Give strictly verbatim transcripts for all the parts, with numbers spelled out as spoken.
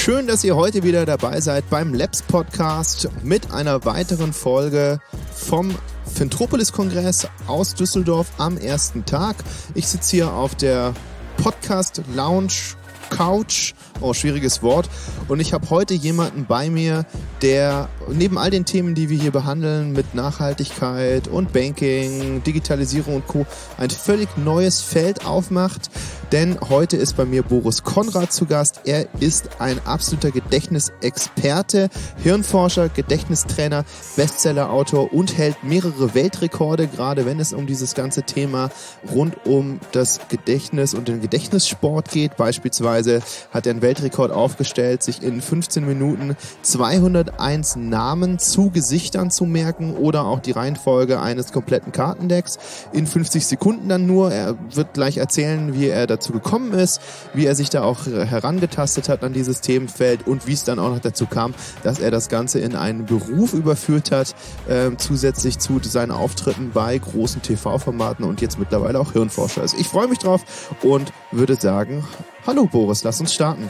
Schön, dass ihr heute wieder dabei seid beim Labs Podcast mit einer weiteren Folge vom Fintropolis-Kongress aus Düsseldorf am ersten Tag. Ich sitze hier auf der Podcast-Lounge Couch, oh, schwieriges Wort. Und ich habe heute jemanden bei mir, der neben all den Themen, die wir hier behandeln, mit Nachhaltigkeit und Banking, Digitalisierung und Co. ein völlig neues Feld aufmacht. Denn heute ist bei mir Boris Conrad zu Gast. Er ist ein absoluter Gedächtnisexperte, Hirnforscher, Gedächtnistrainer, Bestsellerautor und hält mehrere Weltrekorde, gerade wenn es um dieses ganze Thema rund um das Gedächtnis und den Gedächtnissport geht. Beispielsweise hat er einen Weltrekord aufgestellt, sich in fünfzehn Minuten zweihunderteins Namen zu Gesichtern zu merken oder auch die Reihenfolge eines kompletten Kartendecks in fünfzig Sekunden dann nur. Er wird gleich erzählen, wie er dazu gekommen ist, wie er sich da auch herangetastet hat an dieses Themenfeld und wie es dann auch noch dazu kam, dass er das Ganze in einen Beruf überführt hat, äh, zusätzlich zu seinen Auftritten bei großen T V-Formaten und jetzt mittlerweile auch Hirnforscher ist. Ich freue mich drauf und würde sagen, hallo Boris, lass uns starten.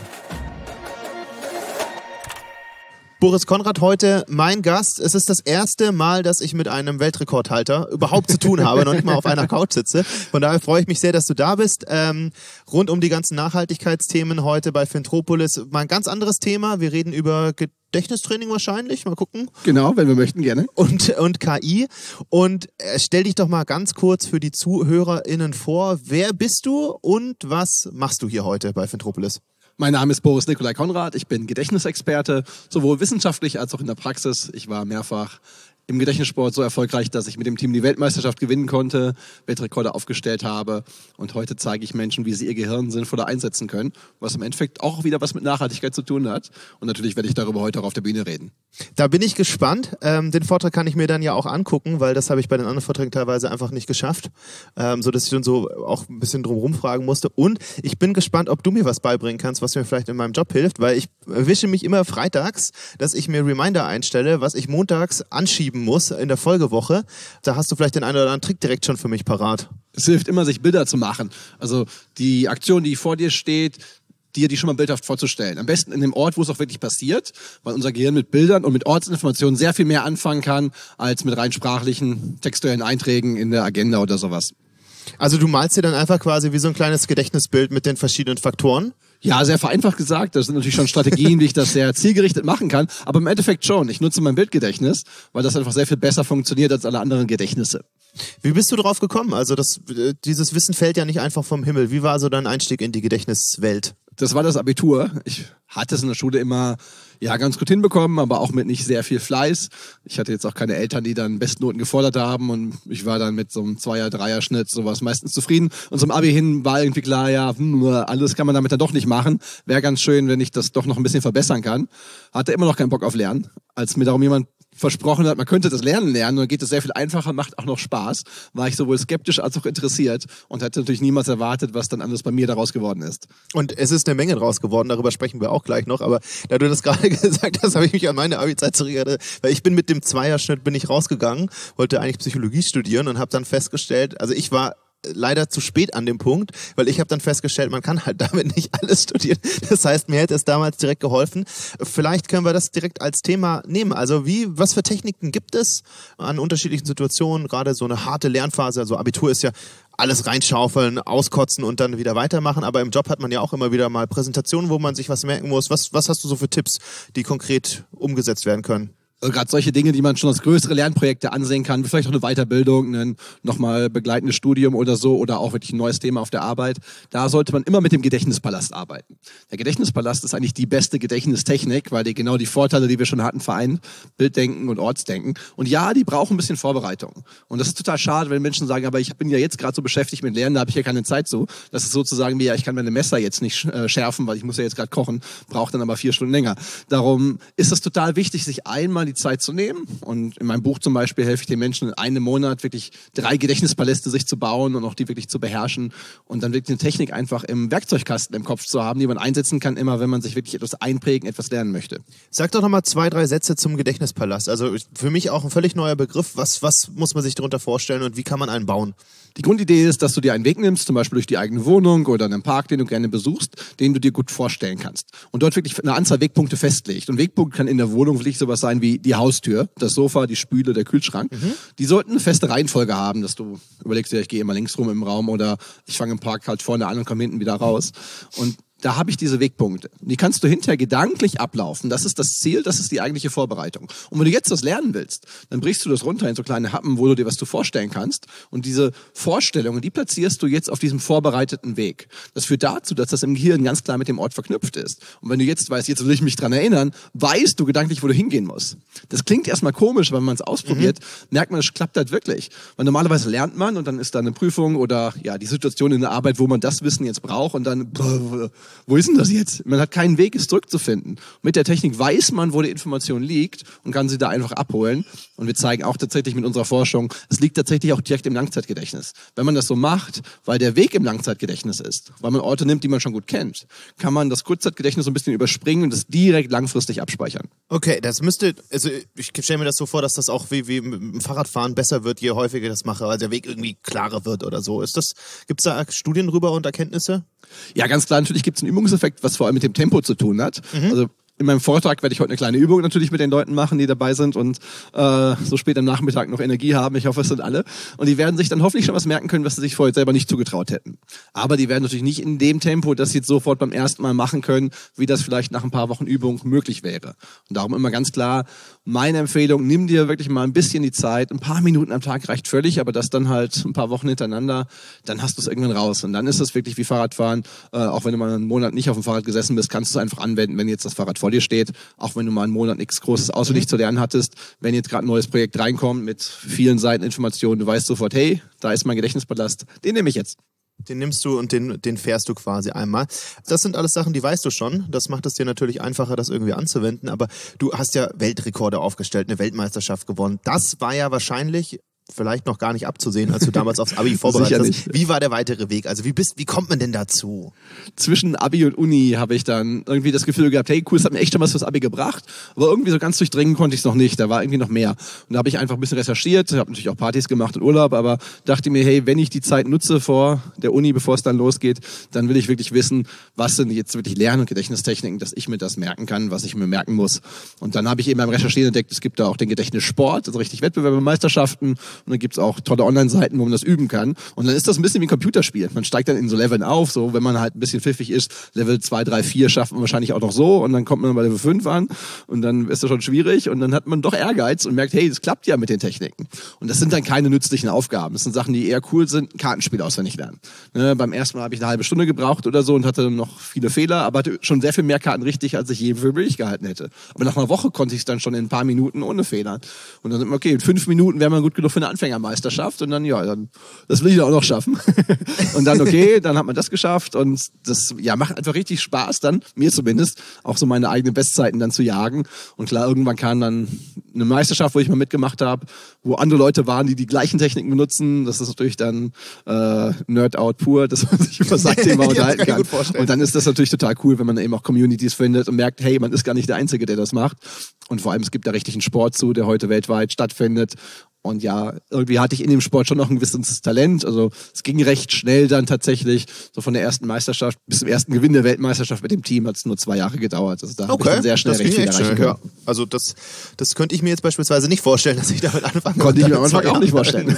Boris Conrad heute mein Gast. Es ist das erste Mal, dass ich mit einem Weltrekordhalter überhaupt zu tun habe, noch nicht mal auf einer Couch sitze. Von daher freue ich mich sehr, dass du da bist. Ähm, rund um die ganzen Nachhaltigkeitsthemen heute bei Fintropolis. Mal ein ganz anderes Thema. Wir reden über Gedächtnistraining wahrscheinlich. Mal gucken. Genau, wenn wir möchten, gerne. Und, und K I. Und äh, stell dich doch mal ganz kurz für die ZuhörerInnen vor. Wer bist du und was machst du hier heute bei Fintropolis? Mein Name ist Boris Nikolai Conrad, ich bin Gedächtnisexperte, sowohl wissenschaftlich als auch in der Praxis. Ich war mehrfach im Gedächtnissport so erfolgreich, dass ich mit dem Team die Weltmeisterschaft gewinnen konnte, Weltrekorde aufgestellt habe und heute zeige ich Menschen, wie sie ihr Gehirn sinnvoller einsetzen können, was im Endeffekt auch wieder was mit Nachhaltigkeit zu tun hat. Und natürlich werde ich darüber heute auch auf der Bühne reden. Da bin ich gespannt. Ähm, den Vortrag kann ich mir dann ja auch angucken, weil das habe ich bei den anderen Vorträgen teilweise einfach nicht geschafft, ähm, so dass ich dann so auch ein bisschen drum rumfragen musste. Und ich bin gespannt, ob du mir was beibringen kannst, was mir vielleicht in meinem Job hilft, weil ich erwische mich immer freitags, dass ich mir Reminder einstelle, was ich montags anschieben muss in der Folgewoche. Da hast du vielleicht den einen oder anderen Trick direkt schon für mich parat. Es hilft immer, sich Bilder zu machen. Also die Aktion, die vor dir steht, dir die schon mal bildhaft vorzustellen. Am besten in dem Ort, wo es auch wirklich passiert, weil unser Gehirn mit Bildern und mit Ortsinformationen sehr viel mehr anfangen kann, als mit rein sprachlichen, textuellen Einträgen in der Agenda oder sowas. Also du malst dir dann einfach quasi wie so ein kleines Gedächtnisbild mit den verschiedenen Faktoren? Ja, sehr vereinfacht gesagt. Das sind natürlich schon Strategien, wie ich das sehr zielgerichtet machen kann. Aber im Endeffekt schon. Ich nutze mein Bildgedächtnis, weil das einfach sehr viel besser funktioniert als alle anderen Gedächtnisse. Wie bist du drauf gekommen? Also das, dieses Wissen fällt ja nicht einfach vom Himmel. Wie war so dein Einstieg in die Gedächtniswelt? Das war das Abitur. Ich hatte es in der Schule immer ja ganz gut hinbekommen, aber auch mit nicht sehr viel Fleiß. Ich hatte jetzt auch keine Eltern, die dann Bestnoten gefordert haben und ich war dann mit so einem Zweier-, Dreier-Schnitt sowas meistens zufrieden. Und zum Abi hin war irgendwie klar, ja, hm, alles kann man damit dann doch nicht machen. Wäre ganz schön, wenn ich das doch noch ein bisschen verbessern kann. Hatte immer noch keinen Bock auf Lernen. Als mir darum jemand versprochen hat, man könnte das Lernen lernen und dann geht es sehr viel einfacher, macht auch noch Spaß, war ich sowohl skeptisch als auch interessiert und hatte natürlich niemals erwartet, was dann alles bei mir daraus geworden ist. Und es ist eine Menge draus geworden, darüber sprechen wir auch gleich noch, aber da du das gerade gesagt hast, habe ich mich an meine Abi-Zeit zurückerinnert, weil ich bin mit dem Zweierschnitt bin ich rausgegangen, wollte eigentlich Psychologie studieren und habe dann festgestellt, also ich war leider zu spät an dem Punkt, weil ich habe dann festgestellt, man kann halt damit nicht alles studieren. Das heißt, mir hätte es damals direkt geholfen. Vielleicht können wir das direkt als Thema nehmen. Also wie, was für Techniken gibt es an unterschiedlichen Situationen? Gerade so eine harte Lernphase, also Abitur ist ja alles reinschaufeln, auskotzen und dann wieder weitermachen. Aber im Job hat man ja auch immer wieder mal Präsentationen, wo man sich was merken muss. Was, was hast du so für Tipps, die konkret umgesetzt werden können? Gerade solche Dinge, die man schon als größere Lernprojekte ansehen kann, vielleicht auch eine Weiterbildung, ein nochmal begleitendes Studium oder so oder auch wirklich ein neues Thema auf der Arbeit. Da sollte man immer mit dem Gedächtnispalast arbeiten. Der Gedächtnispalast ist eigentlich die beste Gedächtnistechnik, weil die genau die Vorteile, die wir schon hatten, vereint. Bilddenken und Ortsdenken. Und ja, die brauchen ein bisschen Vorbereitung. Und das ist total schade, wenn Menschen sagen, aber ich bin ja jetzt gerade so beschäftigt mit Lernen, da habe ich ja keine Zeit zu. Das ist sozusagen wie, ja, ich kann meine Messer jetzt nicht äh, schärfen, weil ich muss ja jetzt gerade kochen, brauche dann aber vier Stunden länger. Darum ist es total wichtig, sich einmal die Zeit zu nehmen. Und in meinem Buch zum Beispiel helfe ich den Menschen in einem Monat wirklich drei Gedächtnispaläste sich zu bauen und auch die wirklich zu beherrschen und dann wirklich eine Technik einfach im Werkzeugkasten im Kopf zu haben, die man einsetzen kann, immer wenn man sich wirklich etwas einprägen, etwas lernen möchte. Sag doch nochmal zwei, drei Sätze zum Gedächtnispalast. Also für mich auch ein völlig neuer Begriff. Was, was muss man sich darunter vorstellen und wie kann man einen bauen? Die Grundidee ist, dass du dir einen Weg nimmst, zum Beispiel durch die eigene Wohnung oder einen Park, den du gerne besuchst, den du dir gut vorstellen kannst. Und dort wirklich eine Anzahl Wegpunkte festlegt. Und Wegpunkt kann in der Wohnung wirklich sowas sein wie die Haustür, das Sofa, die Spüle, der Kühlschrank. Mhm. Die sollten eine feste Reihenfolge haben, dass du überlegst dir, ich gehe immer links rum im Raum oder ich fange im Park halt vorne an und komme hinten wieder raus. Und da habe ich diese Wegpunkte. Die kannst du hinterher gedanklich ablaufen. Das ist das Ziel, das ist die eigentliche Vorbereitung. Und wenn du jetzt das lernen willst, dann brichst du das runter in so kleine Happen, wo du dir was zu vorstellen kannst. Und diese Vorstellungen, die platzierst du jetzt auf diesem vorbereiteten Weg. Das führt dazu, dass das im Gehirn ganz klar mit dem Ort verknüpft ist. Und wenn du jetzt weißt, jetzt will ich mich dran erinnern, weißt du gedanklich, wo du hingehen musst. Das klingt erstmal komisch, aber wenn man es ausprobiert, mhm. merkt man, es klappt halt wirklich. Weil normalerweise lernt man und dann ist da eine Prüfung oder ja die Situation in der Arbeit, wo man das Wissen jetzt braucht und dann wo ist denn das jetzt? Man hat keinen Weg, es zurückzufinden. Mit der Technik weiß man, wo die Information liegt und kann sie da einfach abholen. Und wir zeigen auch tatsächlich mit unserer Forschung, es liegt tatsächlich auch direkt im Langzeitgedächtnis. Wenn man das so macht, weil der Weg im Langzeitgedächtnis ist, weil man Orte nimmt, die man schon gut kennt, kann man das Kurzzeitgedächtnis so ein bisschen überspringen und das direkt langfristig abspeichern. Okay, das müsste, also ich stelle mir das so vor, dass das auch wie, wie mit dem Fahrradfahren besser wird, je häufiger ich das mache, weil der Weg irgendwie klarer wird oder so. Ist das, gibt's da Studien drüber und Erkenntnisse? Ja, ganz klar, natürlich gibt es einen Übungseffekt, was vor allem mit dem Tempo zu tun hat. Mhm. Also in meinem Vortrag werde ich heute eine kleine Übung natürlich mit den Leuten machen, die dabei sind und äh, so spät am Nachmittag noch Energie haben. Ich hoffe, es sind alle. Und die werden sich dann hoffentlich schon was merken können, was sie sich vorher selber nicht zugetraut hätten. Aber die werden natürlich nicht in dem Tempo, das sie jetzt sofort beim ersten Mal machen können, wie das vielleicht nach ein paar Wochen Übung möglich wäre. Und darum immer ganz klar, meine Empfehlung, nimm dir wirklich mal ein bisschen die Zeit. Ein paar Minuten am Tag reicht völlig, aber das dann halt ein paar Wochen hintereinander, dann hast du es irgendwann raus. Und dann ist es wirklich wie Fahrradfahren. Äh, auch wenn du mal einen Monat nicht auf dem Fahrrad gesessen bist, kannst du es einfach anwenden, wenn jetzt das Fahrrad vor dir steht. Auch wenn du mal einen Monat nichts Großes auswendig mhm. zu lernen hattest. Wenn jetzt gerade ein neues Projekt reinkommt mit vielen Seiten Informationen, du weißt sofort, hey, da ist mein Gedächtnispalast, den nehme ich jetzt. Den nimmst du und den, den fährst du quasi einmal. Das sind alles Sachen, die weißt du schon. Das macht es dir natürlich einfacher, das irgendwie anzuwenden. Aber du hast ja Weltrekorde aufgestellt, eine Weltmeisterschaft gewonnen. Das war ja wahrscheinlich vielleicht noch gar nicht abzusehen, als du damals aufs Abi vorbereitet hast. Wie war der weitere Weg? Also wie bist, wie kommt man denn dazu? Zwischen Abi und Uni habe ich dann irgendwie das Gefühl gehabt, hey cool, es hat mir echt schon was fürs Abi gebracht, aber irgendwie so ganz durchdringen konnte ich es noch nicht, da war irgendwie noch mehr. Und da habe ich einfach ein bisschen recherchiert, habe natürlich auch Partys gemacht und Urlaub, aber dachte mir, hey, wenn ich die Zeit nutze vor der Uni, bevor es dann losgeht, dann will ich wirklich wissen, was sind jetzt wirklich Lern- und Gedächtnistechniken, dass ich mir das merken kann, was ich mir merken muss. Und dann habe ich eben beim Recherchieren entdeckt, es gibt da auch den Gedächtnissport, also richtig Wettbewerbe, Meisterschaften. Und dann gibt's auch tolle Online-Seiten, wo man das üben kann. Und dann ist das ein bisschen wie ein Computerspiel. Man steigt dann in so Leveln auf, so wenn man halt ein bisschen pfiffig ist. Level zwei, drei, vier schafft man wahrscheinlich auch noch so. Und dann kommt man bei Level fünf an. Und dann ist das schon schwierig. Und dann hat man doch Ehrgeiz und merkt, hey, das klappt ja mit den Techniken. Und das sind dann keine nützlichen Aufgaben. Das sind Sachen, die eher cool sind. Kartenspiel auswendig lernen. Ne, beim ersten Mal habe ich eine halbe Stunde gebraucht oder so und hatte dann noch viele Fehler, aber hatte schon sehr viel mehr Karten richtig, als ich je für möglich gehalten hätte. Aber nach einer Woche konnte ich es dann schon in ein paar Minuten ohne Fehler. Und dann sind wir, okay, in fünf Minuten wäre man gut genug für eine Anfängermeisterschaft und dann, ja, dann, das will ich auch noch schaffen. Und dann, okay, dann hat man das geschafft und das, ja, macht einfach richtig Spaß dann, mir zumindest, auch so meine eigenen Bestzeiten dann zu jagen. Und klar, irgendwann kam dann eine Meisterschaft, wo ich mal mitgemacht habe, wo andere Leute waren, die die gleichen Techniken benutzen. Das ist natürlich dann äh, Nerd-Out pur, dass man sich über das Thema unterhalten kann. Und dann ist das natürlich total cool, wenn man eben auch Communities findet und merkt, hey, man ist gar nicht der Einzige, der das macht. Und vor allem, es gibt da richtig einen Sport zu, der heute weltweit stattfindet. Und ja, irgendwie hatte ich in dem Sport schon noch ein gewisses Talent. Also es ging recht schnell dann tatsächlich. So von der ersten Meisterschaft bis zum ersten Gewinn der Weltmeisterschaft mit dem Team hat es nur zwei Jahre gedauert. Also da okay, habe ich dann sehr schnell recht viel erreichen können. Ja. Also das, das könnte ich mir jetzt beispielsweise nicht vorstellen, dass ich damit anfange. Konnte ich mir am Anfang auch nicht vorstellen.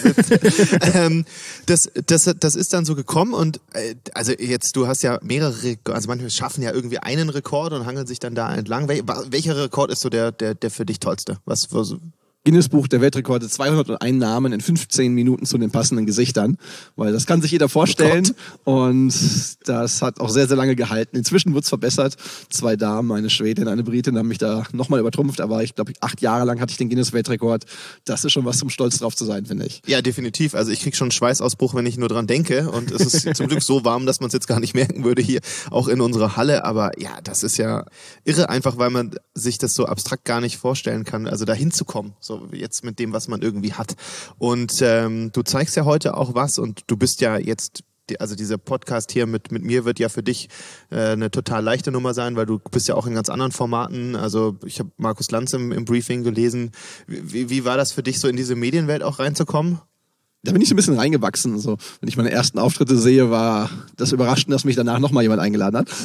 ähm, das, das, das ist dann so gekommen und äh, also jetzt, du hast ja mehrere, also manche schaffen ja irgendwie einen Rekord und hangeln sich dann da entlang. Wel, welcher Rekord ist so der, der, der für dich tollste? Was, was Guinness-Buch der Weltrekorde, zweihunderteins Namen in fünfzehn Minuten zu den passenden Gesichtern, weil das kann sich jeder vorstellen oh und das hat auch sehr, sehr lange gehalten. Inzwischen wird es verbessert. Zwei Damen, eine Schwedin, eine Britin haben mich da nochmal übertrumpft, aber ich glaube, acht Jahre lang hatte ich den Guinness-Weltrekord. Das ist schon was zum Stolz drauf zu sein, finde ich. Ja, definitiv. Also ich kriege schon einen Schweißausbruch, wenn ich nur dran denke und es ist zum Glück so warm, dass man es jetzt gar nicht merken würde hier, auch in unserer Halle, aber ja, das ist ja irre, einfach weil man sich das so abstrakt gar nicht vorstellen kann, also da hinzukommen. So jetzt mit dem, was man irgendwie hat. Und ähm, du zeigst ja heute auch was und du bist ja jetzt, also dieser Podcast hier mit, mit mir wird ja für dich äh, eine total leichte Nummer sein, weil du bist ja auch in ganz anderen Formaten. Also ich habe Markus Lanz im, im Briefing gelesen. Wie, wie war das für dich, so in diese Medienwelt auch reinzukommen? Da bin ich so ein bisschen reingewachsen. So, wenn ich meine ersten Auftritte sehe, war das überraschend, dass mich danach nochmal jemand eingeladen hat.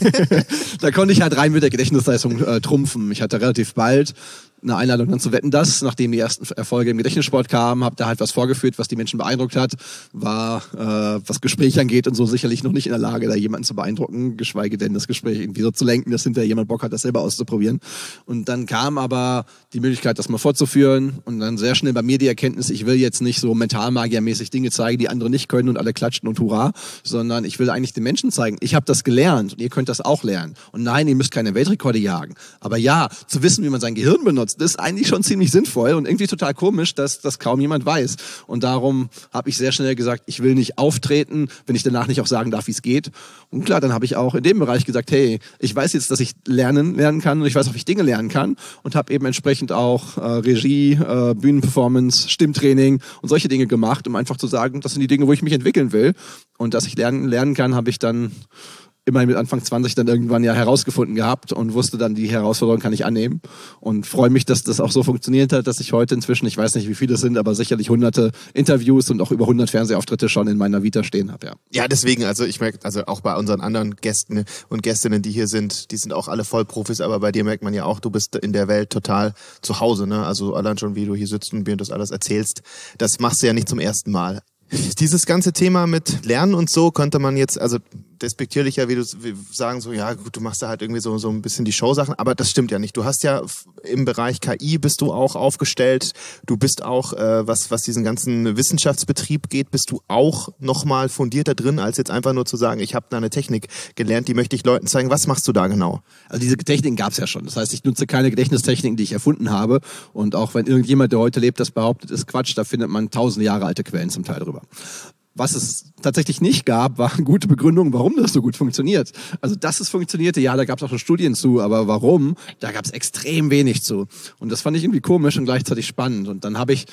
Da konnte ich halt rein mit der Gedächtnisleistung äh, trumpfen. Ich hatte relativ bald eine Einladung dann zu Wetten, dass, nachdem die ersten Erfolge im Gedächtnissport kamen, habe da halt was vorgeführt, was die Menschen beeindruckt hat, war, äh, was Gespräch angeht und so sicherlich noch nicht in der Lage, da jemanden zu beeindrucken, geschweige denn das Gespräch irgendwie so zu lenken, dass hinterher jemand Bock hat, das selber auszuprobieren. Und dann kam aber die Möglichkeit, das mal fortzuführen und dann sehr schnell bei mir die Erkenntnis, ich will jetzt nicht so mentalmagiermäßig Dinge zeigen, die andere nicht können und alle klatschen und hurra, sondern ich will eigentlich den Menschen zeigen, ich habe das gelernt und ihr könnt das auch lernen. Und nein, ihr müsst keine Weltrekorde jagen. Aber ja, zu wissen, wie man sein Gehirn benutzt, das ist eigentlich schon ziemlich sinnvoll und irgendwie total komisch, dass das kaum jemand weiß. Und darum habe ich sehr schnell gesagt, ich will nicht auftreten, wenn ich danach nicht auch sagen darf, wie es geht. Und klar, dann habe ich auch in dem Bereich gesagt, hey, ich weiß jetzt, dass ich lernen lernen kann und ich weiß auch, wie ich Dinge lernen kann und habe eben entsprechend auch äh, Regie, äh, Bühnenperformance, Stimmtraining und solche Dinge gemacht, um einfach zu sagen, das sind die Dinge, wo ich mich entwickeln will. Und dass ich lernen lernen kann, habe ich dann immerhin mit Anfang zwanzig dann irgendwann ja herausgefunden gehabt und wusste dann, die Herausforderung kann ich annehmen und freue mich, dass das auch so funktioniert hat, dass ich heute inzwischen, ich weiß nicht, wie viele es sind, aber sicherlich hunderte Interviews und auch über hundert Fernsehauftritte schon in meiner Vita stehen habe, ja. Ja, deswegen, also ich merke, also auch bei unseren anderen Gästen und Gästinnen, die hier sind, die sind auch alle Vollprofis, aber bei dir merkt man ja auch, du bist in der Welt total zu Hause, ne? Also allein schon, wie du hier sitzt und mir das alles erzählst, das machst du ja nicht zum ersten Mal. Dieses ganze Thema mit Lernen und so könnte man jetzt, also despektierlicher, wie du wie sagen, so, ja gut, du machst da halt irgendwie so, so ein bisschen die Showsachen, aber das stimmt ja nicht. Du hast ja im Bereich K I bist du auch aufgestellt, du bist auch, äh, was, was diesen ganzen Wissenschaftsbetrieb geht, bist du auch nochmal fundierter drin, als jetzt einfach nur zu sagen, ich habe da eine Technik gelernt, die möchte ich Leuten zeigen. Was machst du da genau? Also diese Techniken gab es ja schon. Das heißt, ich nutze keine Gedächtnistechniken, die ich erfunden habe. Und auch wenn irgendjemand, der heute lebt, das behauptet, ist Quatsch, da findet man tausend Jahre alte Quellen zum Teil drüber. Was es tatsächlich nicht gab, waren gute Begründungen, warum das so gut funktioniert. Also, dass es funktionierte, ja, da gab es auch schon Studien zu, aber warum, da gab es extrem wenig zu. Und das fand ich irgendwie komisch und gleichzeitig spannend. Und dann habe ich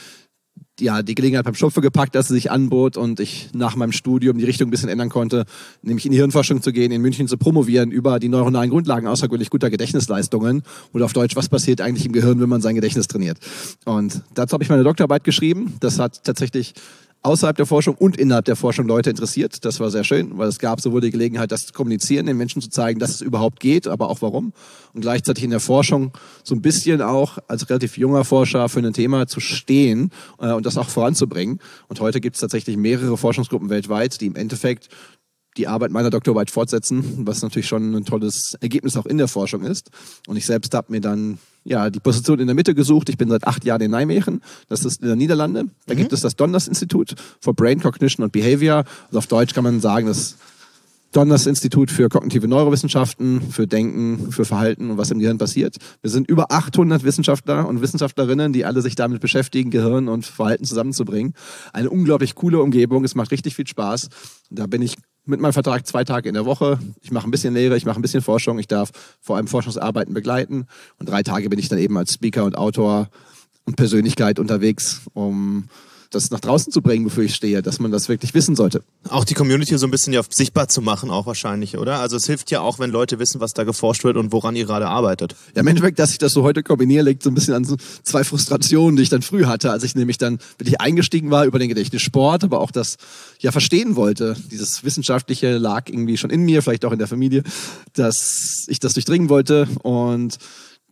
ja die Gelegenheit beim Schopfe gepackt, dass sie sich anbot und ich nach meinem Studium die Richtung ein bisschen ändern konnte, nämlich in die Hirnforschung zu gehen, in München zu promovieren über die neuronalen Grundlagen außergewöhnlich guter Gedächtnisleistungen oder auf Deutsch, was passiert eigentlich im Gehirn, wenn man sein Gedächtnis trainiert. Und dazu habe ich meine Doktorarbeit geschrieben. Das hat tatsächlich außerhalb der Forschung und innerhalb der Forschung Leute interessiert. Das war sehr schön, weil es gab sowohl die Gelegenheit, das zu kommunizieren, den Menschen zu zeigen, dass es überhaupt geht, aber auch warum. Und gleichzeitig in der Forschung so ein bisschen auch als relativ junger Forscher für ein Thema zu stehen äh, und das auch voranzubringen. Und heute gibt es tatsächlich mehrere Forschungsgruppen weltweit, die im Endeffekt die Arbeit meiner Doktorarbeit fortsetzen, was natürlich schon ein tolles Ergebnis auch in der Forschung ist. Und ich selbst habe mir dann ja die Position in der Mitte gesucht. Ich bin seit acht Jahren in Nijmegen. Das ist in den Niederlanden. Da mhm. gibt es das Donders Institut for Brain Cognition and Behavior. Also auf Deutsch kann man sagen, das Donders Institut für kognitive Neurowissenschaften, für Denken, für Verhalten und was im Gehirn passiert. Wir sind über achthundert Wissenschaftler und Wissenschaftlerinnen, die alle sich damit beschäftigen, Gehirn und Verhalten zusammenzubringen. Eine unglaublich coole Umgebung. Es macht richtig viel Spaß. Da bin ich mit meinem Vertrag zwei Tage in der Woche. Ich mache ein bisschen Lehre, ich mache ein bisschen Forschung. Ich darf vor allem Forschungsarbeiten begleiten. Und drei Tage bin ich dann eben als Speaker und Autor und Persönlichkeit unterwegs, um das nach draußen zu bringen, wofür ich stehe, dass man das wirklich wissen sollte. Auch die Community so ein bisschen ja sichtbar zu machen, auch wahrscheinlich, oder? Also es hilft ja auch, wenn Leute wissen, was da geforscht wird und woran ihr gerade arbeitet. Ja, im Endeffekt, dass ich das so heute kombiniere, liegt so ein bisschen an so zwei Frustrationen, die ich dann früh hatte, als ich nämlich dann wirklich eingestiegen war über den Gedächtnissport, aber auch das ja verstehen wollte. Dieses Wissenschaftliche lag irgendwie schon in mir, vielleicht auch in der Familie, dass ich das durchdringen wollte und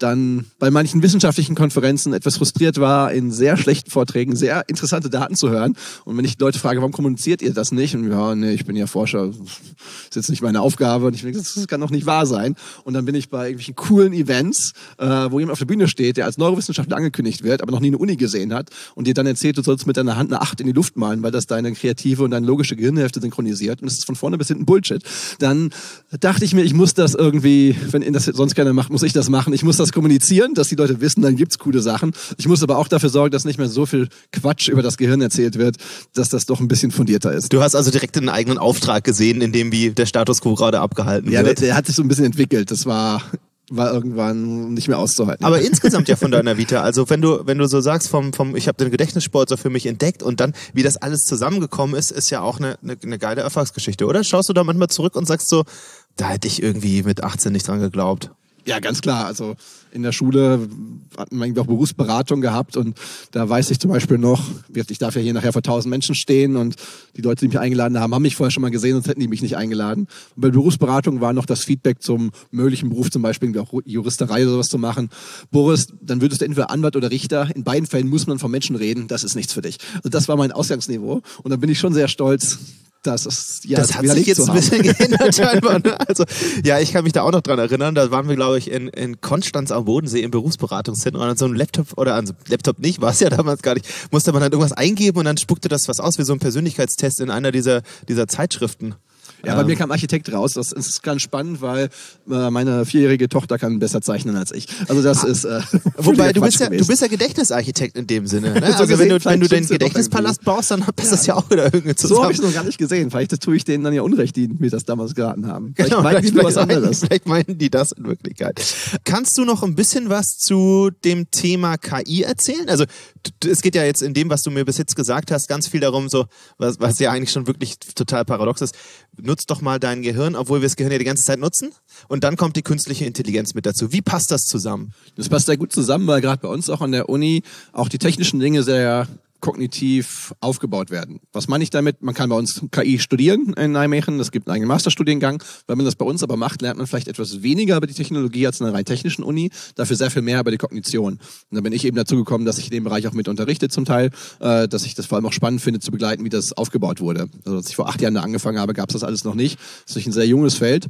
dann bei manchen wissenschaftlichen Konferenzen etwas frustriert war, in sehr schlechten Vorträgen sehr interessante Daten zu hören. Und wenn ich Leute frage, warum kommuniziert ihr das nicht? Und ja, nee, ich bin ja Forscher, ist jetzt nicht meine Aufgabe. Und ich denke, das kann doch nicht wahr sein. Und dann bin ich bei irgendwelchen coolen Events, äh, wo jemand auf der Bühne steht, der als Neurowissenschaftler angekündigt wird, aber noch nie eine Uni gesehen hat und dir dann erzählt, du sollst mit deiner Hand eine acht in die Luft malen, weil das deine kreative und deine logische Gehirnhälfte synchronisiert. Und das ist von vorne bis hinten Bullshit. Dann dachte ich mir, ich muss das irgendwie, wenn das sonst keiner macht, muss ich das machen. Ich muss das kommunizieren, dass die Leute wissen, dann gibt's coole Sachen. Ich muss aber auch dafür sorgen, dass nicht mehr so viel Quatsch über das Gehirn erzählt wird, dass das doch ein bisschen fundierter ist. Du hast also direkt einen eigenen Auftrag gesehen, in dem wie der Status quo gerade abgehalten ja, wird. Ja, der, der hat sich so ein bisschen entwickelt. Das war... war irgendwann nicht mehr auszuhalten. Aber insgesamt ja von deiner Vita, also wenn du wenn du so sagst, vom vom ich habe den Gedächtnissport so für mich entdeckt und dann, wie das alles zusammengekommen ist, ist ja auch eine, eine, eine geile Erfolgsgeschichte, oder? Schaust du da manchmal zurück und sagst so, da hätte ich irgendwie mit achtzehn nicht dran geglaubt? Ja, ganz klar. Also in der Schule hatten wir auch Berufsberatung gehabt und da weiß ich zum Beispiel noch, ich darf ja hier nachher vor tausend Menschen stehen und die Leute, die mich eingeladen haben, haben mich vorher schon mal gesehen, sonst hätten die mich nicht eingeladen. Und bei der Berufsberatung war noch das Feedback zum möglichen Beruf, zum Beispiel auch Juristerei oder sowas zu machen. Boris, dann würdest du entweder Anwalt oder Richter. In beiden Fällen muss man von Menschen reden. Das ist nichts für dich. Also das war mein Ausgangsniveau und da bin ich schon sehr stolz. Das, ist, ja, das hat sich jetzt ein bisschen geändert scheinbar. Ne? Also, ja, ich kann mich da auch noch dran erinnern. Da waren wir, glaube ich, in, in Konstanz am Bodensee im Berufsberatungszentrum. Und an so einem Laptop, oder an so einem Laptop nicht, war es ja damals gar nicht, musste man dann irgendwas eingeben und dann spuckte das was aus wie so ein Persönlichkeitstest in einer dieser, dieser Zeitschriften. Ja, bei mir kam Architekt raus. Das ist ganz spannend, weil äh, meine vierjährige Tochter kann besser zeichnen als ich. Also das ah. ist äh, wobei du bist ja du bist ja Gedächtnisarchitekt in dem Sinne. Ne? So also gesehen, wenn du wenn du den Gedächtnispalast baust, dann passt ja. das ja auch wieder irgendwie zusammen. So habe ich es noch gar nicht gesehen. Vielleicht tue ich denen dann ja Unrecht, die mir das damals geraten haben. Vielleicht genau, meinen die vielleicht, was anderes. Vielleicht meinen die das in Wirklichkeit. Kannst du noch ein bisschen was zu dem Thema K I erzählen? Also es geht ja jetzt in dem, was du mir bis jetzt gesagt hast, ganz viel darum, so was, was ja eigentlich schon wirklich total paradox ist. Nutz doch mal dein Gehirn, obwohl wir das Gehirn ja die ganze Zeit nutzen. Und dann kommt die künstliche Intelligenz mit dazu. Wie passt das zusammen? Das passt sehr gut zusammen, weil gerade bei uns auch an der Uni auch die technischen Dinge sehr kognitiv aufgebaut werden. Was meine ich damit? Man kann bei uns K I studieren in Nijmegen. Es gibt einen eigenen Masterstudiengang. Wenn man das bei uns aber macht, lernt man vielleicht etwas weniger über die Technologie als in einer rein technischen Uni, dafür sehr viel mehr über die Kognition. Und da bin ich eben dazu gekommen, dass ich in dem Bereich auch mit unterrichte zum Teil, äh, dass ich das vor allem auch spannend finde, zu begleiten, wie das aufgebaut wurde. Also als ich vor acht Jahren da angefangen habe, gab es das alles noch nicht. Das ist ein sehr junges Feld,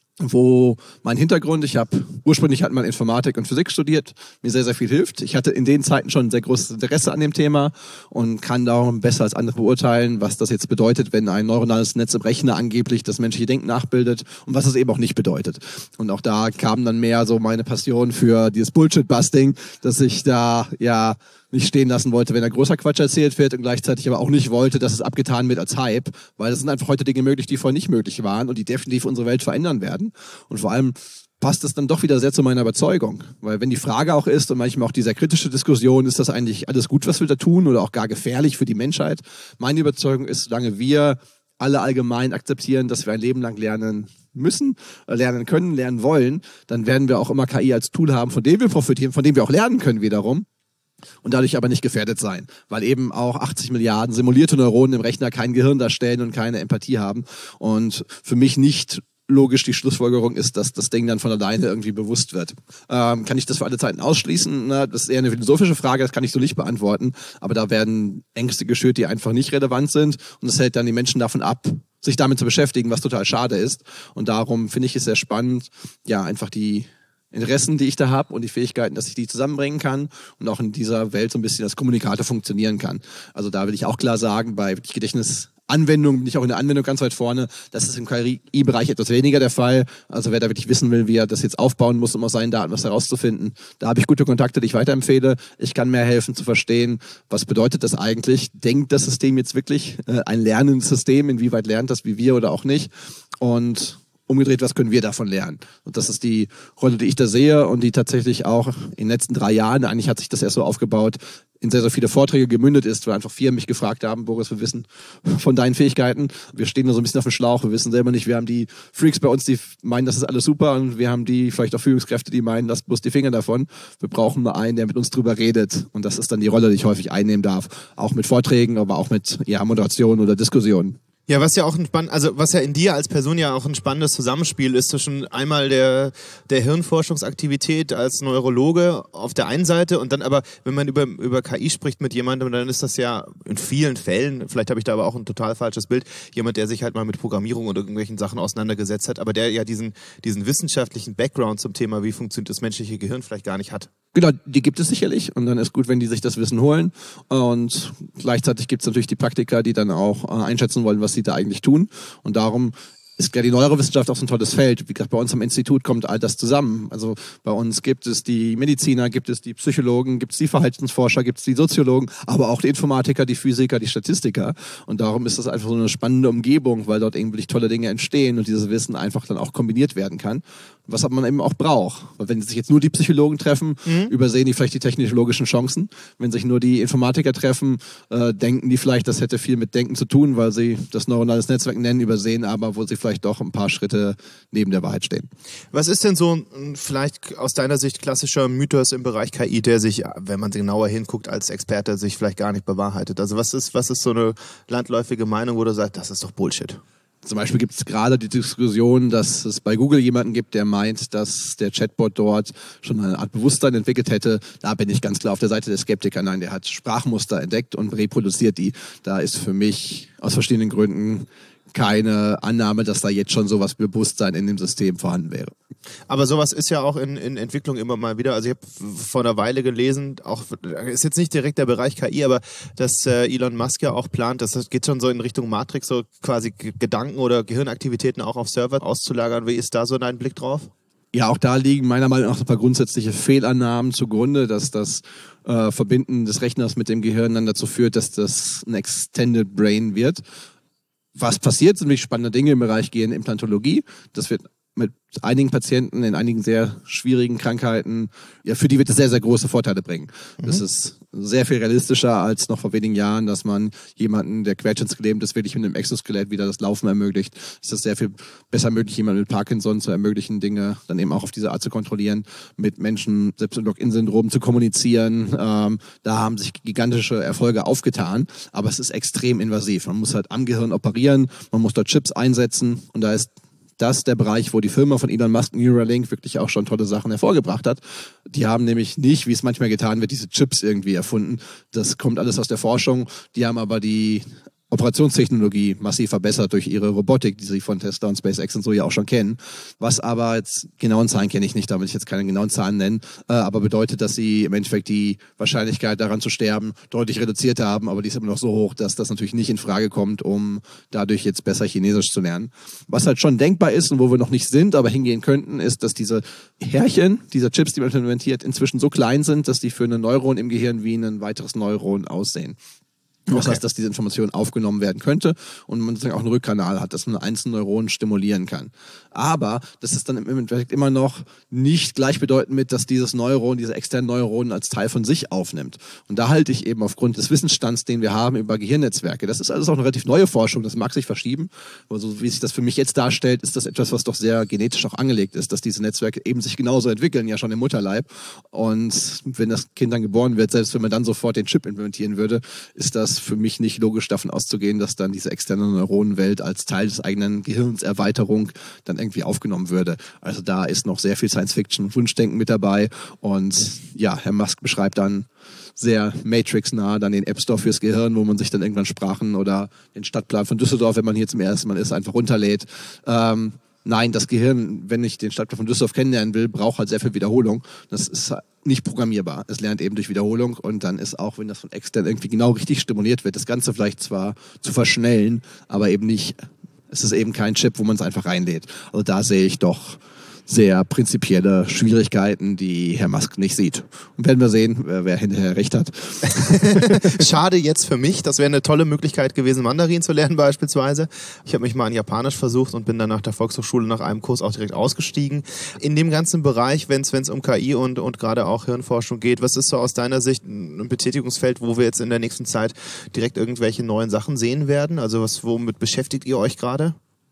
wo mein Hintergrund, ich habe ursprünglich hat man Informatik und Physik studiert, mir sehr, sehr viel hilft. Ich hatte in den Zeiten schon ein sehr großes Interesse an dem Thema und kann darum besser als andere beurteilen, was das jetzt bedeutet, wenn ein neuronales Netz im Rechner angeblich das menschliche Denken nachbildet und was es eben auch nicht bedeutet. Und auch da kam dann mehr so meine Passion für dieses Bullshit-Busting, dass ich da ja nicht stehen lassen wollte, wenn da großer Quatsch erzählt wird und gleichzeitig aber auch nicht wollte, dass es abgetan wird als Hype, weil es sind einfach heute Dinge möglich, die vorher nicht möglich waren und die definitiv unsere Welt verändern werden. Und vor allem passt es dann doch wieder sehr zu meiner Überzeugung, weil wenn die Frage auch ist und manchmal auch die sehr kritische Diskussion, ist das eigentlich alles gut, was wir da tun oder auch gar gefährlich für die Menschheit? Meine Überzeugung ist, solange wir alle allgemein akzeptieren, dass wir ein Leben lang lernen müssen, lernen können, lernen wollen, dann werden wir auch immer K I als Tool haben, von dem wir profitieren, von dem wir auch lernen können wiederum. Und dadurch aber nicht gefährdet sein, weil eben auch achtzig Milliarden simulierte Neuronen im Rechner kein Gehirn darstellen und keine Empathie haben. Und für mich nicht logisch die Schlussfolgerung ist, dass das Ding dann von alleine irgendwie bewusst wird. Ähm, kann ich das für alle Zeiten ausschließen? Na, das ist eher eine philosophische Frage, das kann ich so nicht beantworten. Aber da werden Ängste geschürt, die einfach nicht relevant sind. Und das hält dann die Menschen davon ab, sich damit zu beschäftigen, was total schade ist. Und darum finde ich es sehr spannend, ja, einfach die Interessen, die ich da habe und die Fähigkeiten, dass ich die zusammenbringen kann und auch in dieser Welt so ein bisschen als Kommunikator funktionieren kann. Also da will ich auch klar sagen, bei Gedächtnisanwendungen bin ich auch in der Anwendung ganz weit vorne. Das ist im K I-Bereich etwas weniger der Fall. Also wer da wirklich wissen will, wie er das jetzt aufbauen muss, um aus seinen Daten was herauszufinden, da habe ich gute Kontakte, die ich weiterempfehle. Ich kann mehr helfen zu verstehen, was bedeutet das eigentlich? Denkt das System jetzt wirklich äh, ein lernendes System? Inwieweit lernt das wie wir oder auch nicht? Und umgedreht, was können wir davon lernen? Und das ist die Rolle, die ich da sehe und die tatsächlich auch in den letzten drei Jahren, eigentlich hat sich das erst so aufgebaut, in sehr, sehr viele Vorträge gemündet ist, weil einfach Firmen mich gefragt haben, Boris, wir wissen von deinen Fähigkeiten, wir stehen da so ein bisschen auf dem Schlauch, wir wissen selber nicht, wir haben die Freaks bei uns, die meinen, das ist alles super und wir haben die vielleicht auch Führungskräfte, die meinen, lasst bloß die Finger davon. Wir brauchen mal einen, der mit uns drüber redet und das ist dann die Rolle, die ich häufig einnehmen darf, auch mit Vorträgen, aber auch mit ja, Moderation oder Diskussionen. Ja, was ja auch ein spann- also was ja in dir als Person ja auch ein spannendes Zusammenspiel ist zwischen einmal der, der Hirnforschungsaktivität als Neurologe auf der einen Seite und dann aber, wenn man über, über K I spricht mit jemandem, dann ist das ja in vielen Fällen, vielleicht habe ich da aber auch ein total falsches Bild, jemand, der sich halt mal mit Programmierung oder irgendwelchen Sachen auseinandergesetzt hat, aber der ja diesen, diesen wissenschaftlichen Background zum Thema, wie funktioniert das menschliche Gehirn, vielleicht gar nicht hat. Genau, die gibt es sicherlich und dann ist gut, wenn die sich das Wissen holen und gleichzeitig gibt es natürlich die Praktiker, die dann auch äh, einschätzen wollen, was sie da eigentlich tun und darum ist ja die Neurowissenschaft auch so ein tolles Feld. Wie gesagt, bei uns am Institut kommt all das zusammen. Also bei uns gibt es die Mediziner, gibt es die Psychologen, gibt es die Verhaltensforscher, gibt es die Soziologen, aber auch die Informatiker, die Physiker, die Statistiker. Und darum ist das einfach so eine spannende Umgebung, weil dort irgendwie tolle Dinge entstehen und dieses Wissen einfach dann auch kombiniert werden kann. Was man eben auch braucht. Weil wenn sich jetzt nur die Psychologen treffen, mhm. übersehen die vielleicht die technologischen Chancen. Wenn sich nur die Informatiker treffen, äh, denken die vielleicht, das hätte viel mit Denken zu tun, weil sie das neuronales Netzwerk nennen, übersehen aber, wo sie vielleicht doch ein paar Schritte neben der Wahrheit stehen. Was ist denn so vielleicht aus deiner Sicht klassischer Mythos im Bereich K I, der sich, wenn man genauer hinguckt, als Experte sich vielleicht gar nicht bewahrheitet? Also was ist, was ist so eine landläufige Meinung, wo du sagst, das ist doch Bullshit? Zum Beispiel gibt es gerade die Diskussion, dass es bei Google jemanden gibt, der meint, dass der Chatbot dort schon eine Art Bewusstsein entwickelt hätte. Da bin ich ganz klar auf der Seite der Skeptiker. Nein, der hat Sprachmuster entdeckt und reproduziert die. Da ist für mich aus verschiedenen Gründen keine Annahme, dass da jetzt schon sowas Bewusstsein in dem System vorhanden wäre. Aber sowas ist ja auch in, in Entwicklung immer mal wieder. Also ich habe vor einer Weile gelesen, auch ist jetzt nicht direkt der Bereich K I, aber dass äh, Elon Musk ja auch plant, das geht schon so in Richtung Matrix, so quasi Gedanken oder Gehirnaktivitäten auch auf Server auszulagern. Wie ist da so dein Blick drauf? Ja, auch da liegen meiner Meinung nach ein paar grundsätzliche Fehlannahmen zugrunde, dass das äh, Verbinden des Rechners mit dem Gehirn dann dazu führt, dass das ein Extended Brain wird. Was passiert, sind wirklich spannende Dinge im Bereich Gehirnimplantologie. Das wird mit einigen Patienten in einigen sehr schwierigen Krankheiten, ja, für die wird es sehr, sehr große Vorteile bringen. Mhm. Das ist sehr viel realistischer als noch vor wenigen Jahren, dass man jemanden, der querschnittsgelähmt ist, wirklich mit einem Exoskelett wieder das Laufen ermöglicht. Es ist sehr viel besser möglich, jemanden mit Parkinson zu ermöglichen, Dinge dann eben auch auf diese Art zu kontrollieren, mit Menschen selbst im Login-Syndrom zu kommunizieren. Ähm, da haben sich gigantische Erfolge aufgetan, aber es ist extrem invasiv. Man muss halt am Gehirn operieren, man muss dort Chips einsetzen und da ist das der Bereich, wo die Firma von Elon Musk, Neuralink, wirklich auch schon tolle Sachen hervorgebracht hat. Die haben nämlich nicht, wie es manchmal getan wird, diese Chips irgendwie erfunden. Das kommt alles aus der Forschung. Die haben aber die Operationstechnologie massiv verbessert durch ihre Robotik, die sie von Tesla und SpaceX und so ja auch schon kennen. Was aber jetzt, genauen Zahlen kenne ich nicht, damit ich jetzt keine genauen Zahlen nennen, äh, aber bedeutet, dass sie im Endeffekt die Wahrscheinlichkeit daran zu sterben deutlich reduziert haben, aber die ist immer noch so hoch, dass das natürlich nicht in Frage kommt, um dadurch jetzt besser Chinesisch zu lernen. Was halt schon denkbar ist und wo wir noch nicht sind, aber hingehen könnten, ist, dass diese Härchen, dieser Chips, die man implementiert, inzwischen so klein sind, dass die für ein Neuron im Gehirn wie ein weiteres Neuron aussehen. Das okay. heißt, dass diese Information aufgenommen werden könnte und man sozusagen auch einen Rückkanal hat, dass man einzelne Neuronen stimulieren kann. Aber das ist dann im Endeffekt immer noch nicht gleichbedeutend mit, dass dieses Neuron, diese externen Neuronen als Teil von sich aufnimmt. Und da halte ich eben aufgrund des Wissensstands, den wir haben über Gehirnnetzwerke, das ist alles auch eine relativ neue Forschung, das mag sich verschieben, aber so wie sich das für mich jetzt darstellt, ist das etwas, was doch sehr genetisch auch angelegt ist, dass diese Netzwerke eben sich genauso entwickeln, ja schon im Mutterleib. Und wenn das Kind dann geboren wird, selbst wenn man dann sofort den Chip implementieren würde, ist das für mich nicht logisch davon auszugehen, dass dann diese externe Neuronenwelt als Teil des eigenen Gehirns Erweiterung dann irgendwie aufgenommen würde. Also da ist noch sehr viel Science-Fiction und Wunschdenken mit dabei und ja, Herr Musk beschreibt dann sehr Matrix-nah dann den App Store fürs Gehirn, wo man sich dann irgendwann Sprachen oder den Stadtplan von Düsseldorf, wenn man hier zum ersten Mal ist, einfach runterlädt. Ähm, Nein, das Gehirn, wenn ich den Stadtplan von Düsseldorf kennenlernen will, braucht halt sehr viel Wiederholung. Das ist nicht programmierbar. Es lernt eben durch Wiederholung und dann ist auch, wenn das von extern irgendwie genau richtig stimuliert wird, das Ganze vielleicht zwar zu verschnellen, aber eben nicht, es ist eben kein Chip, wo man es einfach reinlädt. Also da sehe ich doch sehr prinzipielle Schwierigkeiten, die Herr Musk nicht sieht. Und werden wir sehen, wer hinterher recht hat. Schade jetzt für mich. Das wäre eine tolle Möglichkeit gewesen, Mandarin zu lernen beispielsweise. Ich habe mich mal in Japanisch versucht und bin dann nach der Volkshochschule nach einem Kurs auch direkt ausgestiegen. In dem ganzen Bereich, wenn es um K I und, und gerade auch Hirnforschung geht, was ist so aus deiner Sicht ein Betätigungsfeld, wo wir jetzt in der nächsten Zeit direkt irgendwelche neuen Sachen sehen werden? Also was, womit beschäftigt ihr euch gerade?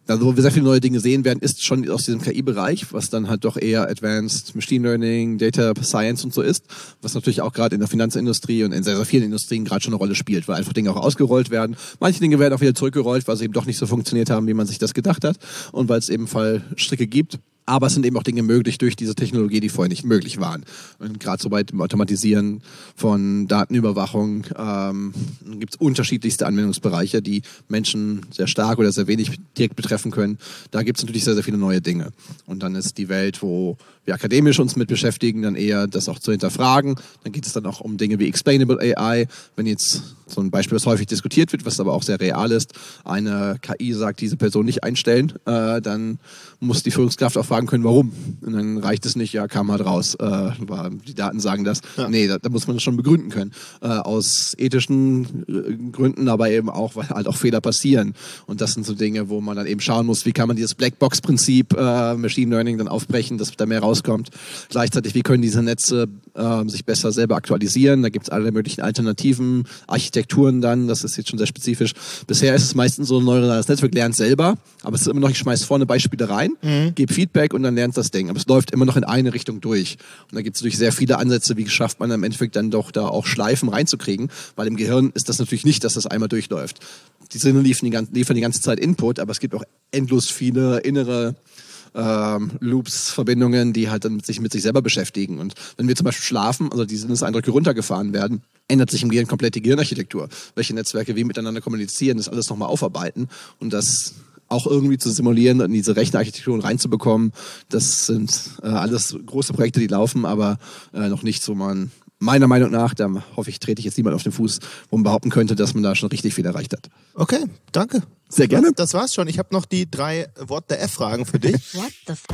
Also wo wir sehr viele neue Dinge sehen werden, ist schon aus diesem K I-Bereich, was dann halt doch eher Advanced Machine Learning, Data Science und so ist, was natürlich auch gerade in der Finanzindustrie und in sehr, sehr vielen Industrien gerade schon eine Rolle spielt, weil einfach Dinge auch ausgerollt werden. Manche Dinge werden auch wieder zurückgerollt, weil sie eben doch nicht so funktioniert haben, wie man sich das gedacht hat und weil es eben Fallstricke gibt. Aber es sind eben auch Dinge möglich durch diese Technologie, die vorher nicht möglich waren. Und gerade so bei dem Automatisieren von Datenüberwachung ähm, gibt es unterschiedlichste Anwendungsbereiche, die Menschen sehr stark oder sehr wenig direkt betreffen können. Da gibt es natürlich sehr, sehr viele neue Dinge. Und dann ist die Welt, wo wir akademisch uns mit beschäftigen, dann eher das auch zu hinterfragen. Dann geht es dann auch um Dinge wie Explainable A I. Wenn jetzt so ein Beispiel, was häufig diskutiert wird, was aber auch sehr real ist, eine K I sagt, diese Person nicht einstellen, äh, dann muss die Führungskraft auch fragen können, warum. Und dann reicht es nicht, ja, kam halt raus. Äh, die Daten sagen das. Ja. Nee, da, da muss man das schon begründen können. Äh, aus ethischen äh, Gründen, aber eben auch, weil halt auch Fehler passieren. Und das sind so Dinge, wo man dann eben schauen muss, wie kann man dieses Blackbox-Prinzip äh, Machine Learning dann aufbrechen, dass da mehr rauskommt. Gleichzeitig, wie können diese Netze äh, sich besser selber aktualisieren? Da gibt es alle möglichen alternativen Architekturen dann. Das ist jetzt schon sehr spezifisch. Bisher ist es meistens so, ein neuronales Netzwerk lernt selber, aber es ist immer noch, ich schmeiß vorne Beispiele rein, mhm. gebe Feedback und dann lernt das Ding. Aber es läuft immer noch in eine Richtung durch. Und da gibt es natürlich sehr viele Ansätze, wie schafft man im Endeffekt dann doch da auch Schleifen reinzukriegen, weil im Gehirn ist das natürlich nicht, dass das einmal durchläuft. Die Sinne liefern die, liefern die ganze Zeit Input, aber es gibt auch endlos viele innere ähm, Loops, Verbindungen, die halt dann sich mit sich selber beschäftigen. Und wenn wir zum Beispiel schlafen, also die Sinneseindrücke runtergefahren werden, ändert sich im Gehirn komplett die Gehirnarchitektur. Welche Netzwerke wie miteinander kommunizieren, das alles nochmal aufarbeiten und das auch irgendwie zu simulieren und in diese Rechenarchitekturen reinzubekommen. Das sind äh, alles große Projekte, die laufen, aber äh, noch nichts, wo man meiner Meinung nach, da hoffe ich, trete ich jetzt niemand auf den Fuß, wo man behaupten könnte, dass man da schon richtig viel erreicht hat. Okay, danke. Sehr gerne. Das, das war's schon. Ich habe noch die drei What the F-Fragen für dich. What the F?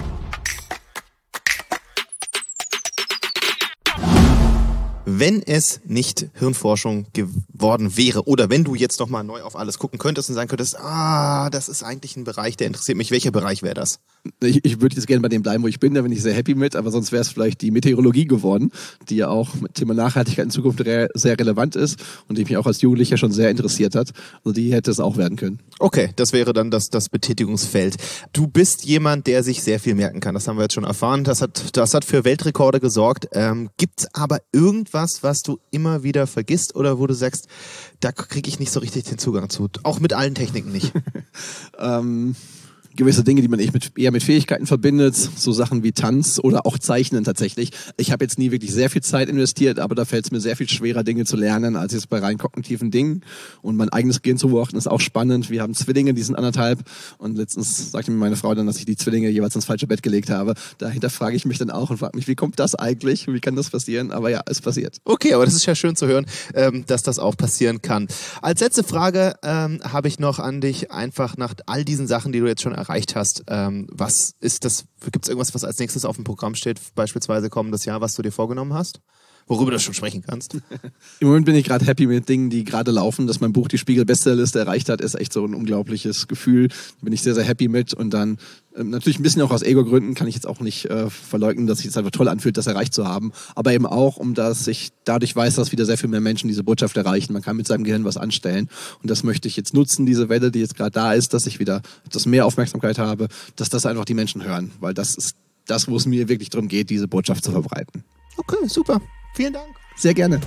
Wenn es nicht Hirnforschung geworden wäre oder wenn du jetzt nochmal neu auf alles gucken könntest und sagen könntest, ah, das ist eigentlich ein Bereich, der interessiert mich. Welcher Bereich wäre das? Ich, ich würde jetzt gerne bei dem bleiben, wo ich bin, da bin ich sehr happy mit, aber sonst wäre es vielleicht die Meteorologie geworden, die ja auch mit Thema Nachhaltigkeit in Zukunft re- sehr relevant ist und die mich auch als Jugendlicher schon sehr interessiert hat. Also die hätte es auch werden können. Okay, das wäre dann das, das Betätigungsfeld. Du bist jemand, der sich sehr viel merken kann. Das haben wir jetzt schon erfahren. Das hat, das hat für Weltrekorde gesorgt. Ähm, gibt's aber irgendwas, was du immer wieder vergisst oder wo du sagst, da kriege ich nicht so richtig den Zugang zu? Auch mit allen Techniken nicht. ähm... gewisse Dinge, die man mit, eher mit Fähigkeiten verbindet, so Sachen wie Tanz oder auch Zeichnen tatsächlich. Ich habe jetzt nie wirklich sehr viel Zeit investiert, aber da fällt es mir sehr viel schwerer, Dinge zu lernen, als jetzt bei rein kognitiven Dingen. Und mein eigenes Gehirn zu beobachten ist auch spannend. Wir haben Zwillinge, die sind anderthalb und letztens sagte mir meine Frau dann, dass ich die Zwillinge jeweils ins falsche Bett gelegt habe. Dahinter frage ich mich dann auch und frage mich, wie kommt das eigentlich? Wie kann das passieren? Aber ja, es passiert. Okay, aber das ist ja schön zu hören, ähm, dass das auch passieren kann. Als letzte Frage ähm, habe ich noch an dich, einfach nach all diesen Sachen, die du jetzt schon erreicht hast. Ähm, was ist das? Gibt es irgendwas, was als nächstes auf dem Programm steht, beispielsweise kommendes Jahr, was du dir vorgenommen hast? Worüber du schon sprechen kannst? Im Moment bin ich gerade happy mit Dingen, die gerade laufen. Dass mein Buch die Spiegel-Bestsellerliste erreicht hat, ist echt so ein unglaubliches Gefühl. Da bin ich sehr, sehr happy mit. Und dann ähm, natürlich ein bisschen auch aus Ego-Gründen kann ich jetzt auch nicht äh, verleugnen, dass sich es einfach toll anfühlt, das erreicht zu haben. Aber eben auch, um dass ich dadurch weiß, dass wieder sehr viel mehr Menschen diese Botschaft erreichen. Man kann mit seinem Gehirn was anstellen. Und das möchte ich jetzt nutzen, diese Welle, die jetzt gerade da ist, dass ich wieder etwas mehr Aufmerksamkeit habe, dass das einfach die Menschen hören. Weil das ist das, wo es mir wirklich darum geht, diese Botschaft zu verbreiten. Okay, super. Vielen Dank. Sehr gerne.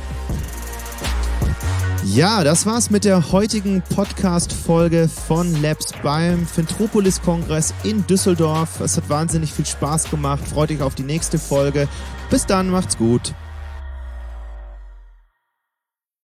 Ja, das war's mit der heutigen Podcast-Folge von Labs beim Fintropolis-Kongress in Düsseldorf. Es hat wahnsinnig viel Spaß gemacht. Freut euch auf die nächste Folge. Bis dann, macht's gut.